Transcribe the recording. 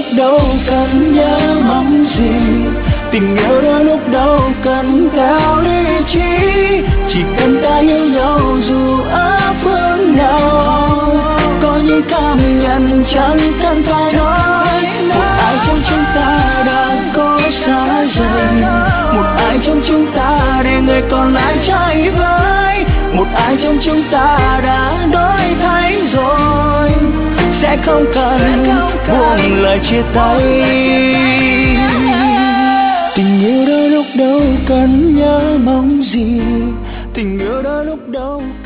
lúc đâu cần nhớ mong gì, tình yêu đôi lúc đâu cần theo lý trí, chỉ cần ta yêu nhau dù ở phương nào. Có những cảm nhận chẳng cần phải nói, một ai trong chúng ta đã có xa rời, một ai trong chúng ta để người còn lại trái với, một ai trong chúng ta đã đổi thay rồi, sẽ không cần buông lời chia tay. Tình yêu đôi lúc đâu cần nhớ mong gì, tình yêu đôi lúc đâu